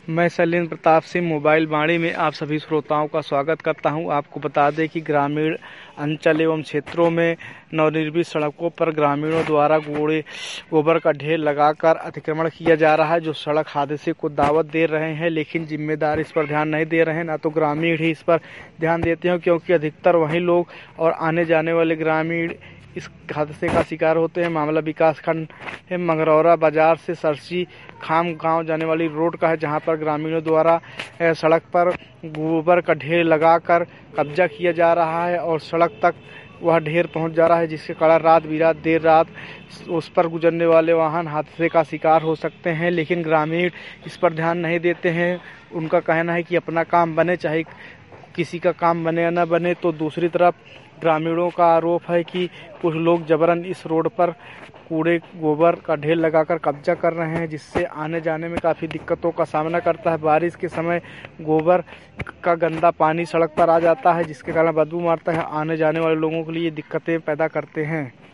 मैं शैलेंद्र प्रताप सिंह मोबाइल वाणी में आप सभी श्रोताओं का स्वागत करता हूं। आपको बता दें कि ग्रामीण अंचल एवं क्षेत्रों में नवनिर्मित सड़कों पर ग्रामीणों द्वारा गोबर का ढेर लगाकर अतिक्रमण किया जा रहा है, जो सड़क हादसे को दावत दे रहे हैं। लेकिन जिम्मेदार इस पर ध्यान नहीं दे रहे हैं, ना तो ग्रामीण ही इस पर ध्यान देते हैं, क्योंकि अधिकतर वही लोग और आने जाने वाले ग्रामीण इस हादसे का शिकार होते हैं। मामला विकासखंड मंगरौरा बाजार से सरसी खाम गांव जाने वाली रोड का है, जहां पर ग्रामीणों द्वारा सड़क पर गोबर का ढेर लगाकर कब्जा किया जा रहा है और सड़क तक वह ढेर पहुंच जा रहा है, जिसके कारण रात बिरात देर रात उस पर गुजरने वाले वाहन हादसे का शिकार हो सकते हैं। लेकिन ग्रामीण इस पर ध्यान नहीं देते हैं। उनका कहना है कि अपना काम बने, चाहे किसी का काम बने या न बने। तो दूसरी तरफ ग्रामीणों का आरोप है कि कुछ लोग जबरन इस रोड पर गोबर का ढेर लगाकर कब्जा कर रहे हैं, जिससे आने जाने में काफ़ी दिक्कतों का सामना करता है। बारिश के समय गोबर का गंदा पानी सड़क पर आ जाता है, जिसके कारण बदबू मारता है। आने जाने वाले लोगों के लिए दिक्कतें पैदा करते हैं।